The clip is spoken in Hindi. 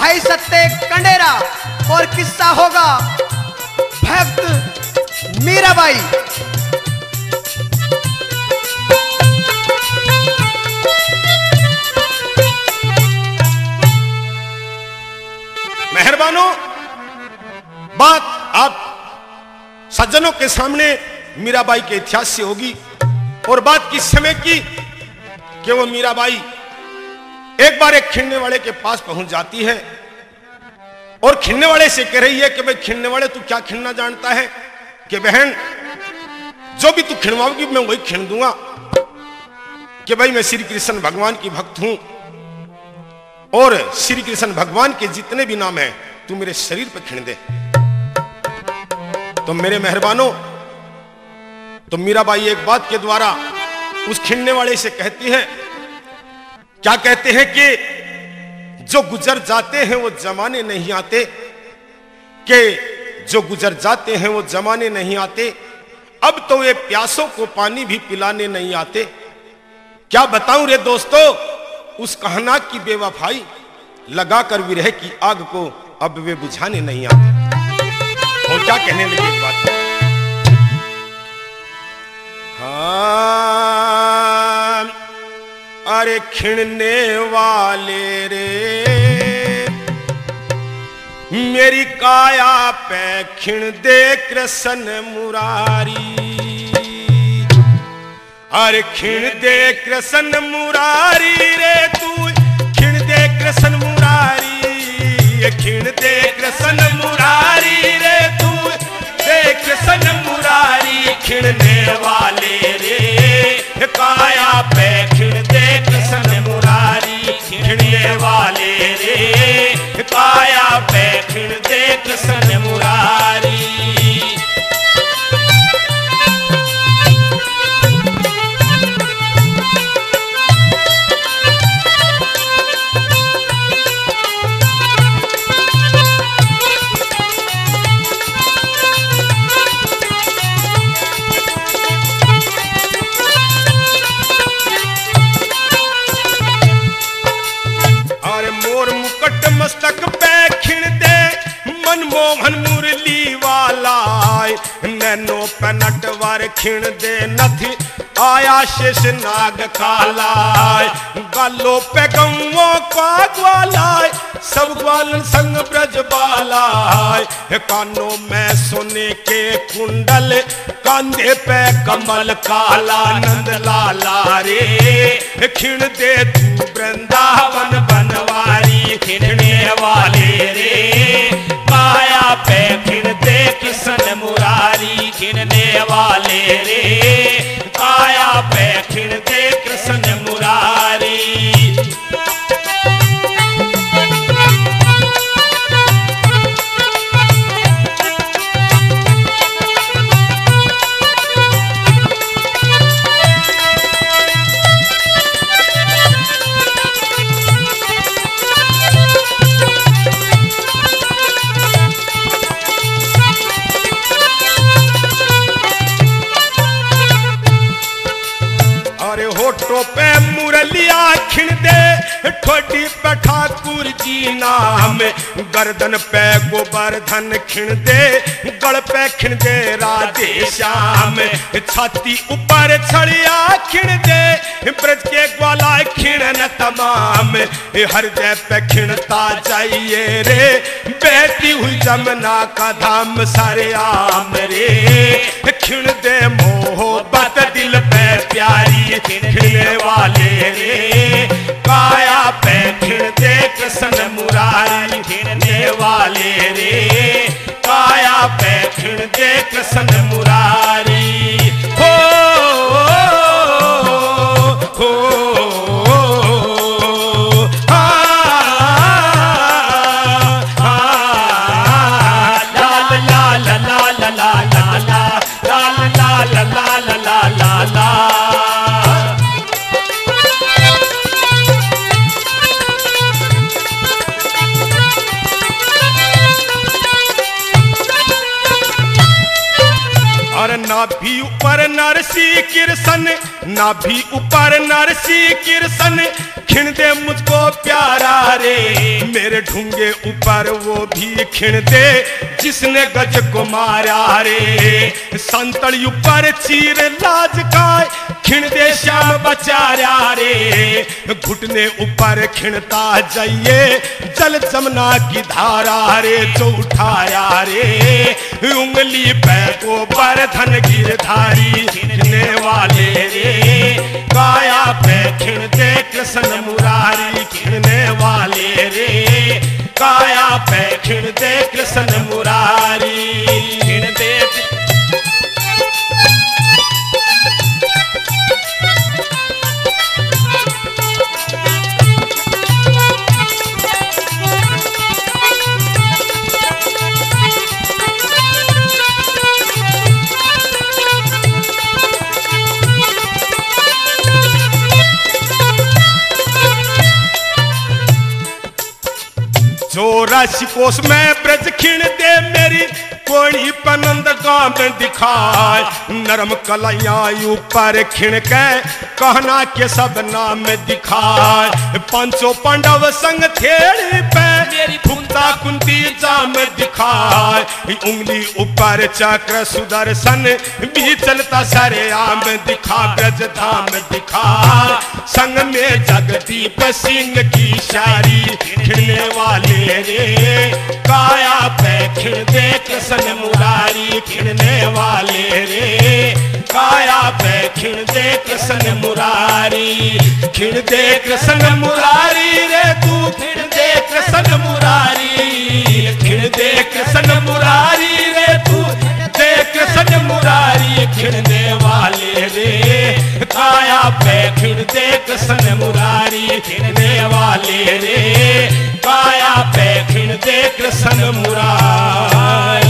भाई सत्ते कंडेरा और किस्सा होगा भक्त मीराबाई। मेहरबानों, बात आप सज्जनों के सामने मीराबाई के इतिहास से होगी और बात किस समय की कि वो मीराबाई एक बार एक खिलने वाले के पास पहुंच जाती है और खिलने वाले से कह रही है कि भाई खिलने वाले तू क्या खिलना जानता है कि बहन जो भी तू खिलवाओगी मैं वही खिल दूंगा, कि भाई मैं श्री कृष्ण भगवान की भक्त हूं और श्री कृष्ण भगवान के जितने भी नाम हैं तू मेरे शरीर पे खिल दे। तो मेरे मेहरबानों, तो मीराबाई एक बात के द्वारा उस खिलने वाले से कहती है, क्या कहते हैं कि जो गुजर जाते हैं वो जमाने नहीं आते, कि जो गुजर जाते हैं वो जमाने नहीं आते, अब तो ये प्यासों को पानी भी पिलाने नहीं आते। क्या बताऊं रे दोस्तों उस कहना की बेवफाई, लगाकर विरह की आग को अब वे बुझाने नहीं आते। और क्या कहने लगे एक बात, हाँ अरे खिलने वाले रे मेरी काया पे खिल दे कृष्ण मुरारी, अरे खिल दे कृष्ण मुरारी रे तू खिल दे कृष्ण मुरारी, खिल दे कृष्ण मुरारी रे तू दे कृष्ण मुरारी, खिलने वाले रे काया पे खिल दे कृष्ण मुरारी, खिलने वाले रे काया पे खिल दे कृष्ण मुरारी। मस्तक पे खिल दे मनमोहन मुरली वाला, नैनो पे नटवर खिल दे नथी आया शेष नाग काला, गालों पे गौओं का ग्वाला सब ग्वालन संग ब्रज बाला, कानों में सोने के कुंडल कांधे पे कमल काला, नंद लाला रे खिल दे तू वृंदावन बनवारी, खिलने वाले रे काया पे खिल दे कृष्ण मुरारी, खिलने वाले रे काया पे खिल दे कृष्ण मुरारी। होठों पे मुरलिया खिल दे ठोडी पे ठाकुर जी नाम, गर्दन पे गोवर्धन खिल दे गल पे खिल दे राधे श्याम, छाती ऊपर छड़िया खिल दे ब्रज के ग्वाला खिलन तमाम, हृदय पे खिलता जाइए रे बहती हुई जमुना का धाम सारे आम रे, खिल दे मोहब्बत दिल पे प्यारी, खिलने वाले रे काया पे खिल दे कृष्ण मुरारी, खिलने वाले रे काया पे खिल दे कृष्ण मुरारी। हो हो लाल लाल लाल लाल लाल लाल लाल लाल लाल। नाभि ऊपर नरसी कृष्ण, नाभि ऊपर नरसी कृष्ण, खिण दे मुझको प्यारा रे। मेरे ढूंगे ऊपर वो भी खिण दे जिसने गज को मारा रे। संतल ऊपर चीर लाज काय, खिण दे श्याम बचारा रे। घुटने ऊपर खिणता जाइए जल जमुना की धारा रे। जो उठाया रे उंगली पे गोबर धन गिरधारी, खिणने वाले रे काया पे खिण दे कृष्ण मुरारी। खिणने वाले रे काया पे खिण दे कृष्ण मुरारी। खिण दे चौरासी कोस में ब्रज खिण दे मेरी कोड़ी पनंद गांव में दिखाए। नरम कलैया ऊपर खिण के कहना के सब नाम दिखाए। पांचों पांडव संग थेड़ी पे फुकता कुंती जाम दिखाए। उंगली ऊपर चक्र सुदर्शन भी चलता सारे आम दिखा। ब्रज धाम दिखा संग में जगदीप सिंह की शारी। खिड़ने वाले रे काया पे खिण दे कृष्ण मुरारी। खिड़ने वाले रे काया पे खिण दे कृष्ण मुरारी। खिण दे कृष्ण मुरारी रे तू खिण दे कृष्ण मुरारी। खिण दे कृष्ण मुरारी रे तू दे कृष्ण मुरारी। खिड़ने वाले रे काया पे खिण दे कृष्ण मुरारी। खिड़ने वाले रे काया पे खिण दे कृष्ण मुरारी।